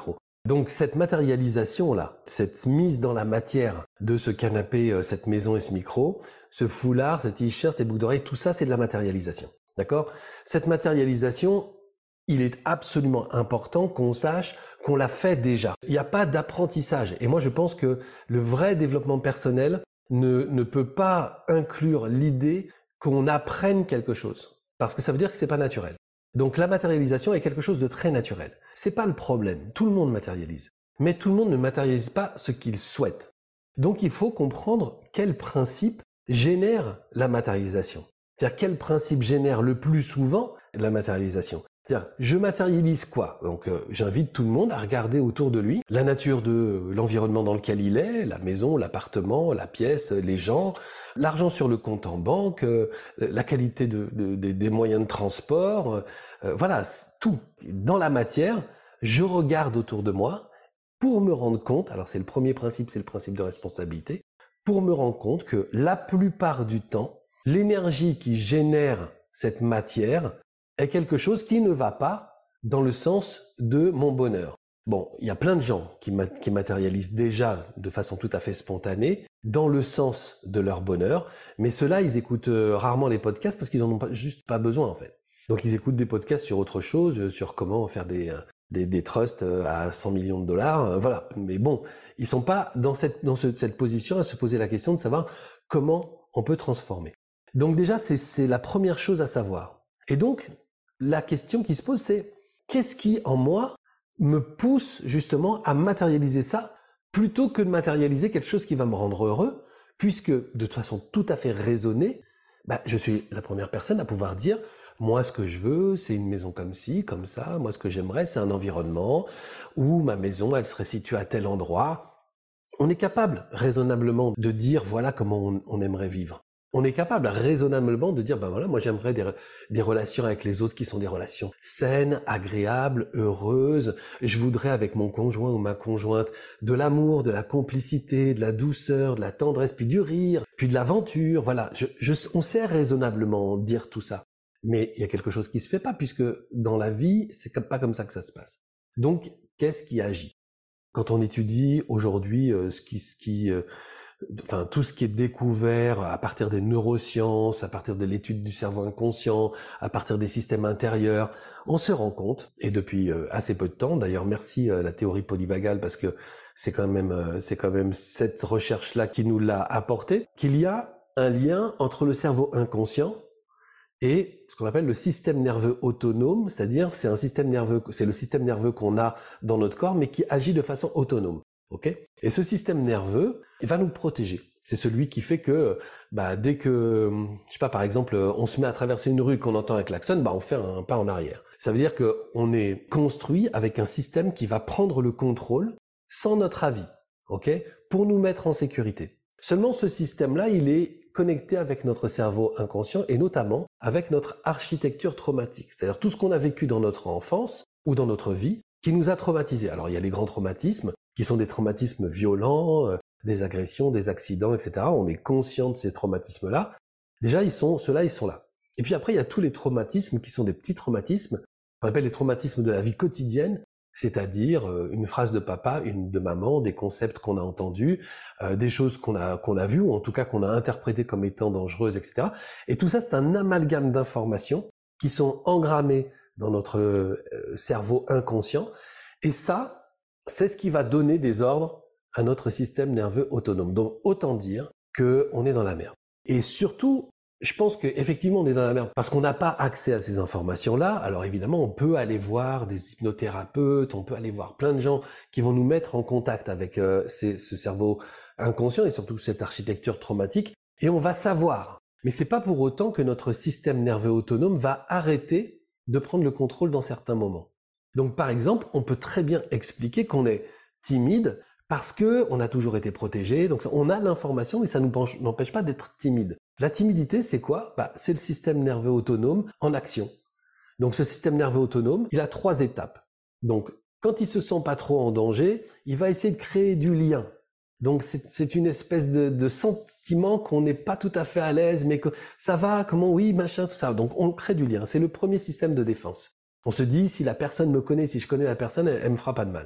Donc cette matérialisation-là, cette mise dans la matière de ce canapé, cette maison et ce micro, ce foulard, ce t-shirt, ces boucles d'oreilles, tout ça, c'est de la matérialisation. D'accord ? Cette matérialisation, il est absolument important qu'on sache qu'on l'a fait déjà. Il n'y a pas d'apprentissage. Et moi, je pense que le vrai développement personnel ne peut pas inclure l'idée qu'on apprenne quelque chose. Parce que ça veut dire que c'est pas naturel. Donc la matérialisation est quelque chose de très naturel. C'est pas le problème. Tout le monde matérialise. Mais tout le monde ne matérialise pas ce qu'il souhaite. Donc il faut comprendre quel principe génère la matérialisation. C'est-à-dire quel principe génère le plus souvent la matérialisation. C'est-à-dire, je matérialise quoi? Donc j'invite tout le monde à regarder autour de lui la nature de l'environnement dans lequel il est, la maison, l'appartement, la pièce, les gens, l'argent sur le compte en banque, la qualité des moyens de transport, voilà, tout. Dans la matière, je regarde autour de moi pour me rendre compte, alors c'est le premier principe, c'est le principe de responsabilité, pour me rendre compte que la plupart du temps, l'énergie qui génère cette matière est quelque chose qui ne va pas dans le sens de mon bonheur. Bon, il y a plein de gens qui matérialisent déjà de façon tout à fait spontanée dans le sens de leur bonheur, mais ceux-là, ils écoutent rarement les podcasts parce qu'ils en ont juste pas besoin en fait. Donc ils écoutent des podcasts sur autre chose, sur comment faire des trusts à 100 millions de dollars, voilà. Mais bon, ils sont pas dans cette position à se poser la question de savoir comment on peut transformer. Donc déjà, c'est la première chose à savoir. Et donc, la question qui se pose, c'est qu'est-ce qui, en moi, me pousse justement à matérialiser ça plutôt que de matérialiser quelque chose qui va me rendre heureux, puisque de toute façon tout à fait raisonnée, je suis la première personne à pouvoir dire moi ce que je veux c'est une maison comme ci, comme ça, moi ce que j'aimerais c'est un environnement où ma maison elle serait située à tel endroit. On est capable raisonnablement de dire voilà comment on aimerait vivre. On est capable raisonnablement de dire, voilà, moi j'aimerais des relations avec les autres qui sont des relations saines, agréables, heureuses. Je voudrais avec mon conjoint ou ma conjointe de l'amour, de la complicité, de la douceur, de la tendresse, puis du rire, puis de l'aventure. Voilà, on sait raisonnablement dire tout ça. Mais il y a quelque chose qui se fait pas puisque dans la vie, c'est pas comme ça que ça se passe. Donc, qu'est-ce qui agit? Quand on étudie aujourd'hui tout ce qui est découvert à partir des neurosciences, à partir de l'étude du cerveau inconscient, à partir des systèmes intérieurs, on se rend compte, et depuis assez peu de temps, d'ailleurs merci la théorie polyvagale parce que c'est quand même cette recherche-là qui nous l'a apporté, qu'il y a un lien entre le cerveau inconscient et ce qu'on appelle le système nerveux autonome, c'est-à-dire c'est le système nerveux qu'on a dans notre corps mais qui agit de façon autonome. Okay ? Et ce système nerveux, il va nous protéger. C'est celui qui fait que, dès que, je sais pas, par exemple, on se met à traverser une rue qu'on entend un klaxon, on fait un pas en arrière. Ça veut dire qu'on est construit avec un système qui va prendre le contrôle sans notre avis, pour nous mettre en sécurité. Seulement, ce système-là, il est connecté avec notre cerveau inconscient et notamment avec notre architecture traumatique. C'est-à-dire tout ce qu'on a vécu dans notre enfance ou dans notre vie qui nous a traumatisés. Alors, il y a les grands traumatismes, qui sont des traumatismes violents, des agressions, des accidents, etc. On est conscient de ces traumatismes-là. Déjà, ceux-là, ils sont là. Et puis après, il y a tous les traumatismes qui sont des petits traumatismes, qu'on appelle les traumatismes de la vie quotidienne, c'est-à-dire une phrase de papa, une de maman, des concepts qu'on a entendus, des choses qu'on a vues, ou en tout cas qu'on a interprétées comme étant dangereuses, etc. Et tout ça, c'est un amalgame d'informations qui sont engrammées dans notre cerveau inconscient. Et ça, c'est ce qui va donner des ordres à notre système nerveux autonome. Donc, autant dire qu'on est dans la merde. Et surtout, je pense qu'effectivement, on est dans la merde parce qu'on n'a pas accès à ces informations-là. Alors évidemment, on peut aller voir des hypnothérapeutes, on peut aller voir plein de gens qui vont nous mettre en contact avec ce cerveau inconscient et surtout cette architecture traumatique. Et on va savoir. Mais c'est pas pour autant que notre système nerveux autonome va arrêter de prendre le contrôle dans certains moments. Donc, par exemple, on peut très bien expliquer qu'on est timide parce que on a toujours été protégé. Donc, on a l'information, mais ça nous n'empêche pas d'être timide. La timidité, c'est quoi? C'est le système nerveux autonome en action. Donc, ce système nerveux autonome, il a 3 étapes. Donc, quand il se sent pas trop en danger, il va essayer de créer du lien. Donc, c'est une espèce de sentiment qu'on n'est pas tout à fait à l'aise, mais que ça va, comment, oui, machin, tout ça. Donc, on crée du lien. C'est le premier système de défense. On se dit, si la personne me connaît, si je connais la personne, elle me fera pas de mal.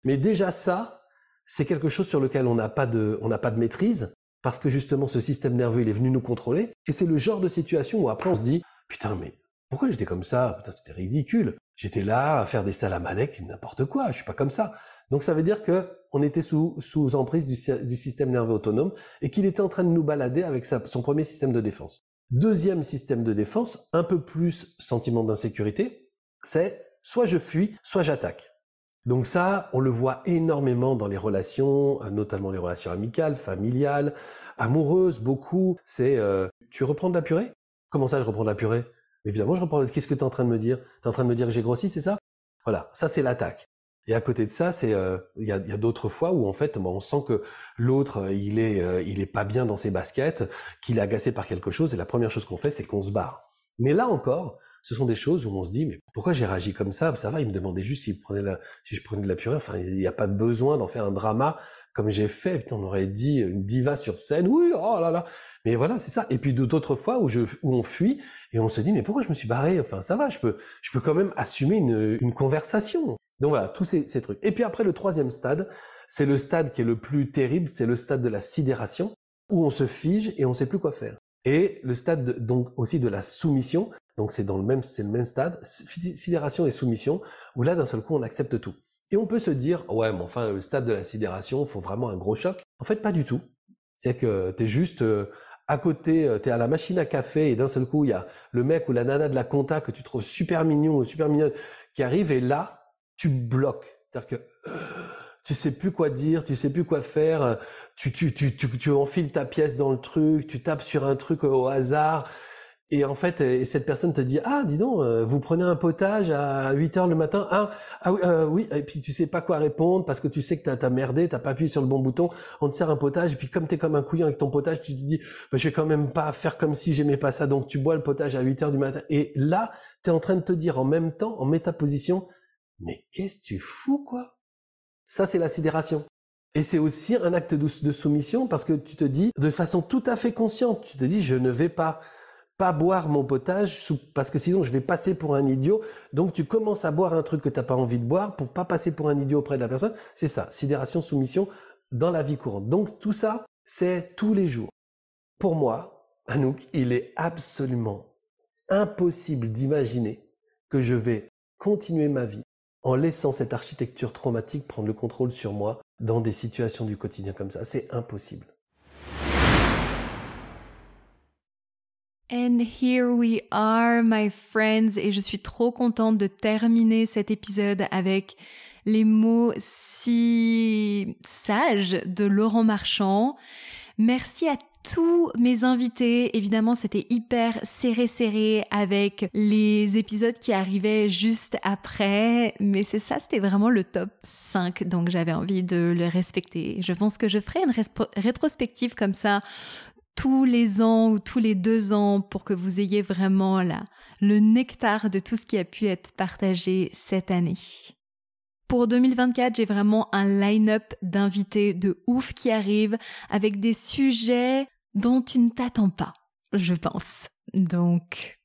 Mais déjà ça, c'est quelque chose sur lequel on n'a pas de maîtrise, parce que justement ce système nerveux, il est venu nous contrôler, et c'est le genre de situation où après on se dit « Putain, mais pourquoi j'étais comme ça ? Putain, c'était ridicule. J'étais là à faire des salamalecs, n'importe quoi, je suis pas comme ça. » Donc ça veut dire que on était sous emprise du système nerveux autonome et qu'il était en train de nous balader avec son premier système de défense. Deuxième système de défense, un peu plus sentiment d'insécurité, c'est soit je fuis, soit j'attaque. Donc ça, on le voit énormément dans les relations, notamment les relations amicales, familiales, amoureuses, beaucoup. C'est tu reprends de la purée ? Comment ça, je reprends de la purée ? Évidemment, je reprends. Qu'est-ce que tu es en train de me dire ? Tu es en train de me dire que j'ai grossi, c'est ça ? Voilà, ça c'est l'attaque. Et à côté de ça, c'est il y a d'autres fois où en fait, on sent que l'autre il est pas bien dans ses baskets, qu'il est agacé par quelque chose, et la première chose qu'on fait, c'est qu'on se barre. Mais là encore, ce sont des choses où on se dit mais pourquoi j'ai réagi comme ça ? Ça va, il me demandait juste si je prenais de la purée. Enfin, il n'y a pas besoin d'en faire un drama comme j'ai fait. Putain, on aurait dit une diva sur scène. Oui, oh là là. Mais voilà, c'est ça. Et puis d'autres fois où on fuit et on se dit mais pourquoi je me suis barré ? Enfin, ça va, je peux quand même assumer une conversation. Donc voilà, tous ces trucs. Et puis après, le troisième stade, c'est le stade qui est le plus terrible, c'est le stade de la sidération, où on se fige et on sait plus quoi faire. Et le stade donc aussi de la soumission, donc c'est le même stade, sidération et soumission, où là d'un seul coup on accepte tout. Et on peut se dire, ouais, mais enfin le stade de la sidération, faut vraiment un gros choc. En fait, pas du tout. C'est que t'es juste à côté, t'es à la machine à café et d'un seul coup il y a le mec ou la nana de la compta que tu trouves super mignon ou super mignonne qui arrive et là tu bloques. C'est-à-dire que tu sais plus quoi dire, tu sais plus quoi faire, tu enfiles ta pièce dans le truc, tu tapes sur un truc au hasard, et en fait, cette personne te dit, ah, dis donc, vous prenez un potage à 8h le matin, oui, et puis tu sais pas quoi répondre, parce que tu sais que t'as merdé, t'as pas appuyé sur le bon bouton, on te sert un potage, et puis comme t'es comme un couillon avec ton potage, tu te dis, bah, je vais quand même pas faire comme si j'aimais pas ça, donc tu bois le potage à 8h du matin, et là, t'es en train de te dire en même temps, en métaposition, mais qu'est-ce que tu fous, quoi? Ça, c'est la sidération. Et c'est aussi un acte de soumission parce que tu te dis, de façon tout à fait consciente, tu te dis, je ne vais pas boire mon potage parce que sinon je vais passer pour un idiot. Donc tu commences à boire un truc que t'as pas envie de boire pour pas passer pour un idiot auprès de la personne. C'est ça, sidération, soumission dans la vie courante. Donc tout ça, c'est tous les jours. Pour moi, Anouk, il est absolument impossible d'imaginer que je vais continuer ma vie en laissant cette architecture traumatique prendre le contrôle sur moi dans des situations du quotidien comme ça. C'est impossible. And here we are, my friends, et je suis trop contente de terminer cet épisode avec les mots si sages de Laurent Marchand. Merci à tous mes invités. Évidemment, c'était hyper serré avec les épisodes qui arrivaient juste après. Mais c'est ça, c'était vraiment le top 5. Donc, j'avais envie de le respecter. Je pense que je ferai une rétrospective comme ça tous les ans ou tous les 2 ans pour que vous ayez vraiment le nectar de tout ce qui a pu être partagé cette année. Pour 2024, j'ai vraiment un line-up d'invités de ouf qui arrive avec des sujets dont tu ne t'attends pas, je pense. Donc,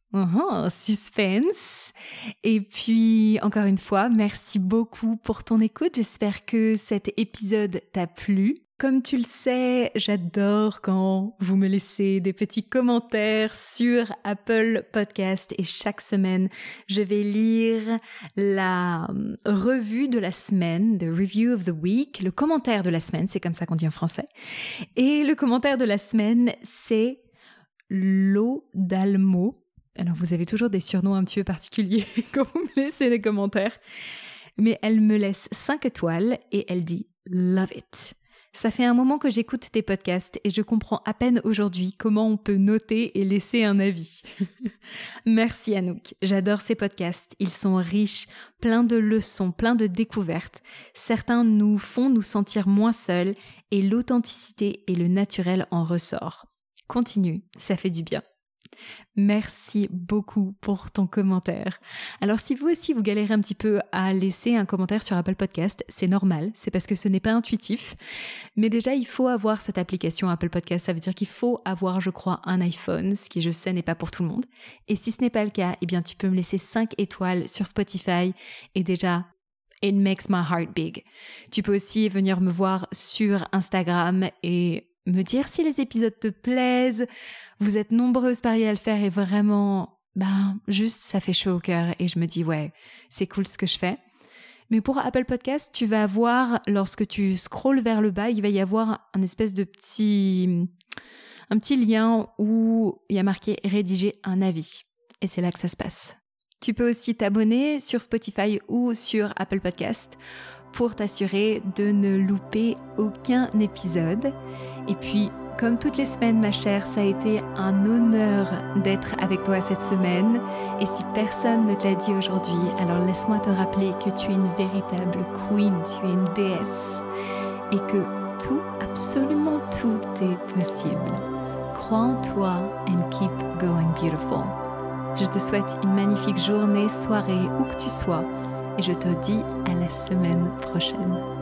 suspense. Et puis, encore une fois, merci beaucoup pour ton écoute. J'espère que cet épisode t'a plu. Comme tu le sais, j'adore quand vous me laissez des petits commentaires sur Apple Podcast et chaque semaine, je vais lire la revue de la semaine, the review of the week, le commentaire de la semaine, c'est comme ça qu'on dit en français. Et le commentaire de la semaine, c'est L'eau d'Almo. Alors vous avez toujours des surnoms un petit peu particuliers quand vous me laissez les commentaires. Mais elle me laisse 5 étoiles et elle dit « Love it ». Ça fait un moment que j'écoute tes podcasts et je comprends à peine aujourd'hui comment on peut noter et laisser un avis. Merci Anouk, j'adore ces podcasts. Ils sont riches, pleins de leçons, pleins de découvertes. Certains nous font nous sentir moins seuls et l'authenticité et le naturel en ressort. Continue, ça fait du bien. Merci beaucoup pour ton commentaire. Alors si vous aussi vous galérez un petit peu à laisser un commentaire sur Apple Podcast, c'est normal, c'est parce que ce n'est pas intuitif. Mais déjà il faut avoir cette application Apple Podcast, ça veut dire qu'il faut avoir je crois un iPhone, ce qui je sais n'est pas pour tout le monde. Et si ce n'est pas le cas, eh bien tu peux me laisser 5 étoiles sur Spotify et déjà It makes my heart big. Tu peux aussi venir me voir sur Instagram et me dire si les épisodes te plaisent. Vous êtes nombreuses par y à le faire et vraiment, juste ça fait chaud au cœur et je me dis ouais, c'est cool ce que je fais. Mais pour Apple Podcast, tu vas voir, lorsque tu scrolles vers le bas, il va y avoir un espèce de petit lien où il y a marqué « Rédiger un avis ». Et c'est là que ça se passe. Tu peux aussi t'abonner sur Spotify ou sur Apple Podcast pour t'assurer de ne louper aucun épisode. Et puis, comme toutes les semaines, ma chère, ça a été un honneur d'être avec toi cette semaine. Et si personne ne te l'a dit aujourd'hui, alors laisse-moi te rappeler que tu es une véritable queen, tu es une déesse. Et que tout, absolument tout est possible. Crois en toi and keep going beautiful. Je te souhaite une magnifique journée, soirée, où que tu sois. Et je te dis à la semaine prochaine.